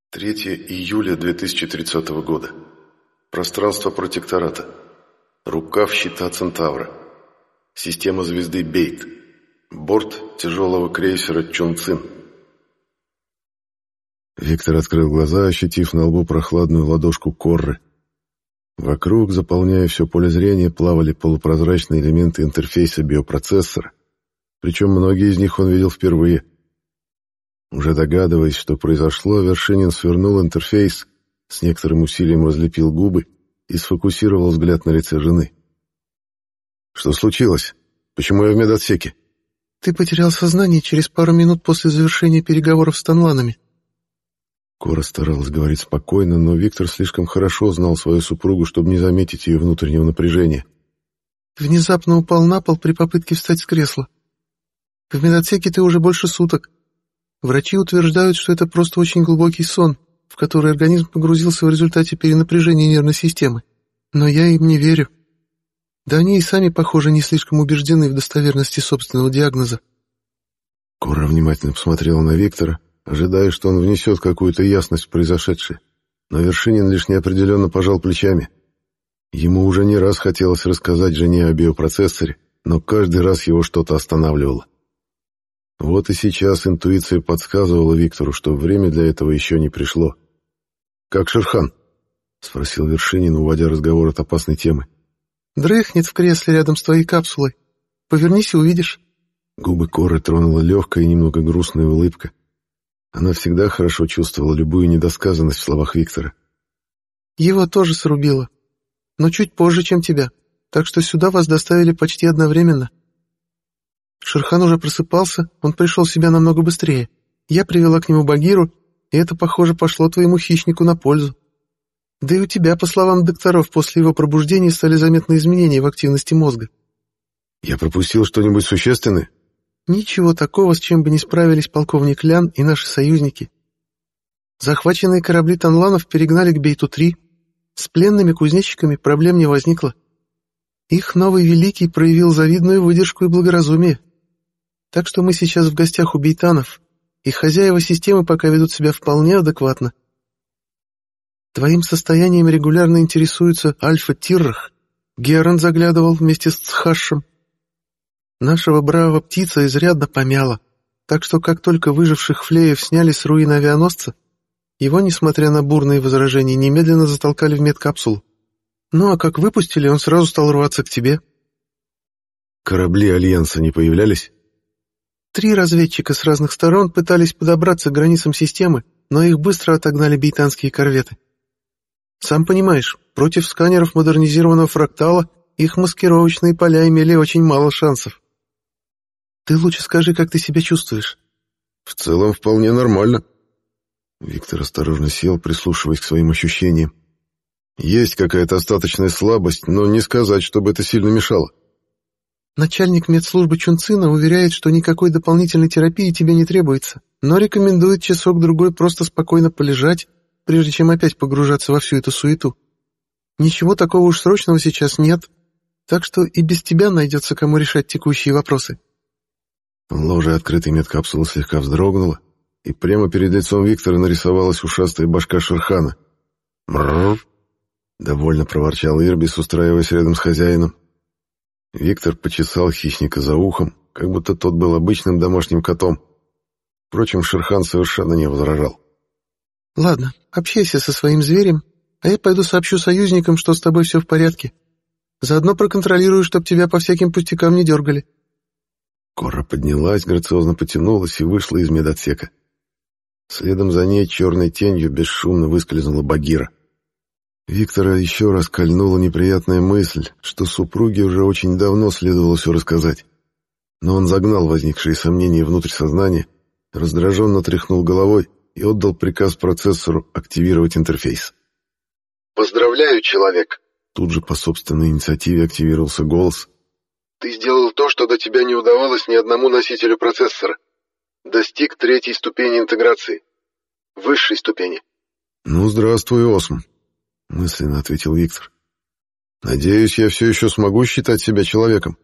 3 июля 2030 года. Пространство протектората. Рукав щита Центавра. Система звезды Бейт. Борт тяжелого крейсера Чунцин. Виктор открыл глаза, ощутив на лбу прохладную ладошку Корры. Вокруг, заполняя все поле зрения, плавали полупрозрачные элементы интерфейса биопроцессора, причем многие из них он видел впервые. Уже догадываясь, что произошло, Вершинин свернул интерфейс, с некоторым усилием разлепил губы и сфокусировал взгляд на лице жены. «Что случилось? Почему я в медотсеке?» «Ты потерял сознание через пару минут после завершения переговоров с Танланами». Кора старалась говорить спокойно, но Виктор слишком хорошо знал свою супругу, чтобы не заметить ее внутреннего напряжения. «Внезапно упал на пол при попытке встать с кресла. В медотсеке ты уже больше суток. Врачи утверждают, что это просто очень глубокий сон, в который организм погрузился в результате перенапряжения нервной системы. Но я им не верю. Да они и сами, похоже, не слишком убеждены в достоверности собственного диагноза». Кора внимательно посмотрела на Виктора, ожидая, что он внесет какую-то ясность в произошедшее. Но Вершинин лишь неопределенно пожал плечами. Ему уже не раз хотелось рассказать жене о биопроцессоре, но каждый раз его что-то останавливало. Вот и сейчас интуиция подсказывала Виктору, что время для этого еще не пришло. «Как Шерхан?» — спросил Вершинин, уводя разговор от опасной темы. «Дрыхнет в кресле рядом с твоей капсулой. Повернись и увидишь». Губы Коры тронула легкая и немного грустная улыбка. Она всегда хорошо чувствовала любую недосказанность в словах Виктора. «Его тоже срубило, но чуть позже, чем тебя, так что сюда вас доставили почти одновременно. Шерхан уже просыпался, он пришел в себя намного быстрее. Я привела к нему Багиру, и это, похоже, пошло твоему хищнику на пользу. Да и у тебя, по словам докторов, после его пробуждения стали заметны изменения в активности мозга». «Я пропустил что-нибудь существенное?» «Ничего такого, с чем бы не справились полковник Лян и наши союзники. Захваченные корабли Танланов перегнали к Бейту-3. С пленными кузнечиками проблем не возникло. Их новый великий проявил завидную выдержку и благоразумие. Так что мы сейчас в гостях у бейтанов, и хозяева системы пока ведут себя вполне адекватно. Твоим состоянием регулярно интересуется Альфа-Тиррах. Герон заглядывал вместе с Цхашем. Нашего бравого птица изрядно помяло, так что как только выживших флеев сняли с руин авианосца, его, несмотря на бурные возражения, немедленно затолкали в медкапсулу. Ну а как выпустили, он сразу стал рваться к тебе». «Корабли Альянса не появлялись?» 3 разведчика с разных сторон пытались подобраться к границам системы, но их быстро отогнали бейтанские корветы. Сам понимаешь, против сканеров модернизированного фрактала их маскировочные поля имели очень мало шансов. Ты лучше скажи, как ты себя чувствуешь?» «В целом вполне нормально». Виктор осторожно сел, прислушиваясь к своим ощущениям. Есть какая-то остаточная слабость, но не сказать, чтобы это сильно мешало. Начальник медслужбы Чунцина уверяет, что никакой дополнительной терапии тебе не требуется, но рекомендует часок-другой просто спокойно полежать, прежде чем опять погружаться во всю эту суету. Ничего такого уж срочного сейчас нет, так что и без тебя найдется, кому решать текущие вопросы». Ложа открытой медкапсулы слегка вздрогнула, и прямо перед лицом Виктора нарисовалась ушастая башка Шерхана. «Мрррр!» — довольно проворчал Ирбис, устраиваясь рядом с хозяином. Виктор почесал хищника за ухом, как будто тот был обычным домашним котом. Впрочем, Шерхан совершенно не возражал. «Ладно, общайся со своим зверем, а я пойду сообщу союзникам, что с тобой все в порядке. Заодно проконтролирую, чтоб тебя по всяким пустякам не дергали». Кора поднялась, грациозно потянулась и вышла из медотсека. Следом за ней черной тенью бесшумно выскользнула Багира. Виктора еще раз кольнула неприятная мысль, что супруге уже очень давно следовало все рассказать. Но он загнал возникшие сомнения внутрь сознания, раздраженно тряхнул головой и отдал приказ процессору активировать интерфейс. «Поздравляю, человек!» Тут же по собственной инициативе активировался голос. «Ты сделал то, что до тебя не удавалось ни одному носителю процессора. Достиг 3-й ступени интеграции. Высшей ступени». «Ну, здравствуй, Осм», — мысленно ответил Виктор. «Надеюсь, я все еще смогу считать себя человеком».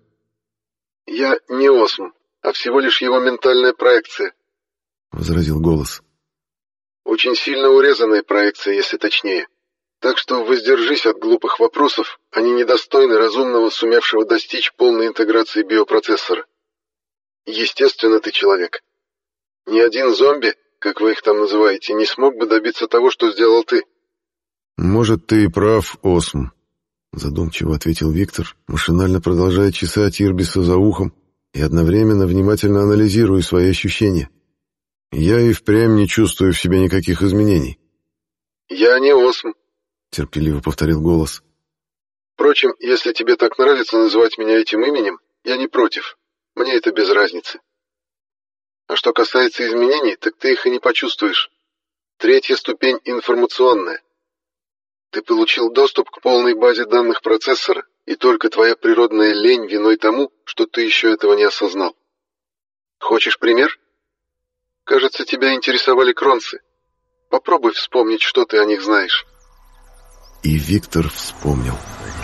«Я не Осм, а всего лишь его ментальная проекция», — возразил голос. Очень сильно урезанная проекция, если точнее. Так что воздержись от глупых вопросов, они недостойны разумного, сумевшего достичь полной интеграции биопроцессора. Естественно, ты человек. Ни один зомби, как вы их там называете, не смог бы добиться того, что сделал ты. «Может, ты и прав, Осм», — задумчиво ответил Виктор, машинально продолжая чесать Ирбиса за ухом и одновременно внимательно анализируя свои ощущения. «Я и впрямь не чувствую в себе никаких изменений». «Я не Осм», — терпеливо повторил голос. «Впрочем, если тебе так нравится называть меня этим именем, я не против. Мне это без разницы. А что касается изменений, так ты их и не почувствуешь. Третья ступень информационная. Ты получил доступ к полной базе данных процессора, и только твоя природная лень виной тому, что ты еще этого не осознал. Хочешь пример? Кажется, тебя интересовали кронцы. Попробуй вспомнить, что ты о них знаешь». И Виктор вспомнил.